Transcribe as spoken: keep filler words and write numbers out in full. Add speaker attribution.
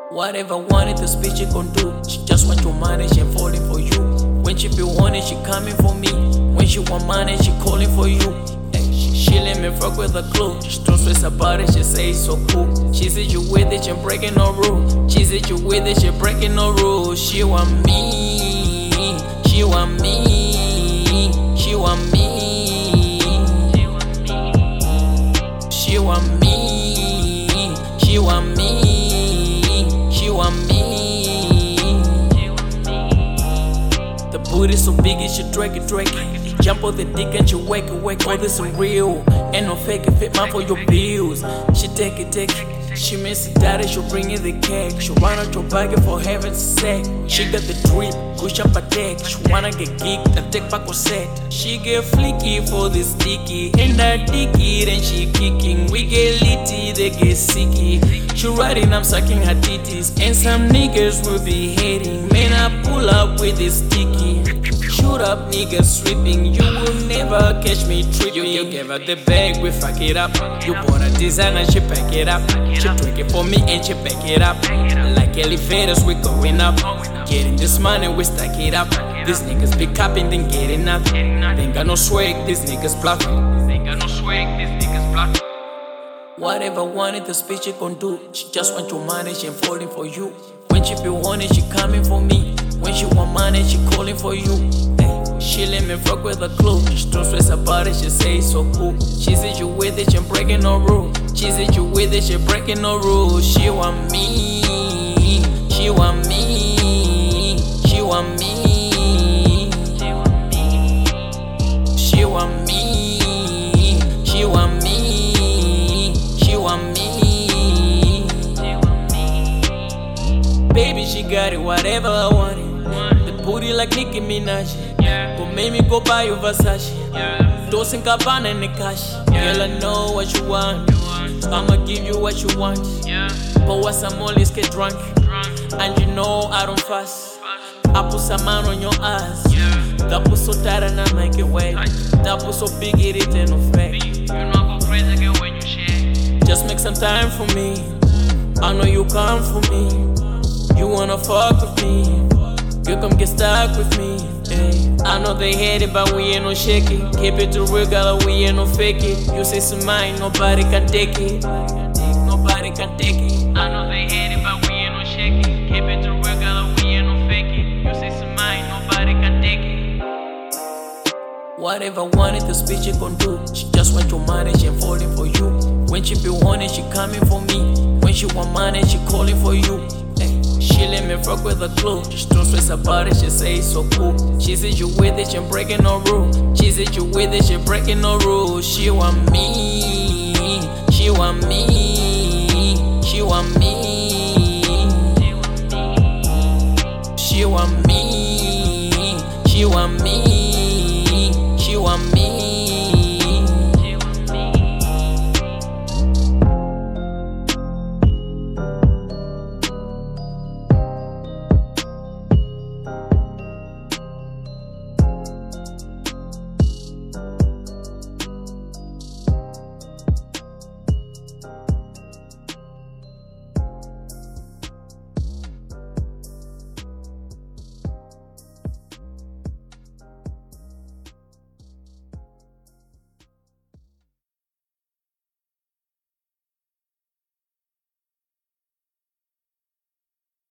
Speaker 1: Whatever wanted the speech she gon' do. She just want your money, she falling for you. When she feel wanted, she coming for me. When she want money, she calling for you. Ay, she, she let me fuck with a clue. She don't stress about it, she say it's so cool. She said you with it, she breaking no rule. She said you with it, she breaking no rules. She want me, she want me, she want me. She want me, she want me, she want me. The booty so big it should drag it, drag it. Jump on the dick and she wake it, wake. All this is real, ain't no fake it, fit mine for your bills. She take it, take it. She miss it, daddy, she'll bring you the cake. She run out your bag for heaven's sake. She got the drip, push up a deck. She wanna get geeked and take back her set. She get flicky for this dicky. And that dicky, then she kicking. We get litty, they get sicky. She riding, I'm sucking her titties. And some niggas will be hating. Man, I pull up with this sticky. Shoot up, niggas sweeping. You will never catch me tripping. You, you gave her the bag, we fuck it up. You bought a designer, she pack it up. She drink it for me and she back it up. Like elevators, we going up. Getting this money, we stack it up. These niggas be capping, then getting up. They ain't got no swag, these niggas bluffing. They ain't got no swag, these niggas bluffing. Whatever wanted the speech she gon' do. She just want your money, she ain't falling for you. When she feel wanted, she coming for me. When she want money, she calling for you. Ay, she let me fuck with a clue. She don't stress about it, she say it's so cool. She said you with it, she breaking no rule. She said you with it, she breaking no rules. She want me, she want me, she want me, she want me, she want me, she want me, she want me. Baby, she got it, whatever I wanted. The booty like Nicki Minaj. Go make me go buy you Versace. Dos in Gabbana in the cash. Girl, I know what you want. I'ma give you what you want. But what some always get drunk. And you know I don't fuss. I put some man on your ass. That put so tight and I make it wet. That put so big it ain't no fake. You know go crazy girl when you shake. Just make some time for me. I know you come for me. You wanna fuck with me, you come get stuck with me. Ay. I know they hate it, but we ain't no shake it. Keep it to real, girl, we ain't no fake it. You say some mine, nobody can take it. Nobody can take it. I know they hate it, but we ain't no shake it. Keep it to real, girl, we ain't no fake it. You say some mine, nobody can take it. Whatever wanted the speech she gon' do. She just want your money, she ain't falling for you. When she feel wanted, she coming for me. When she want money, she calling for you. She let me fuck with a clue. She don't stress about it, she say it's so cool. She said you with it, she breaking no rule. She said you with it, she breaking no rules. She want me, she want me.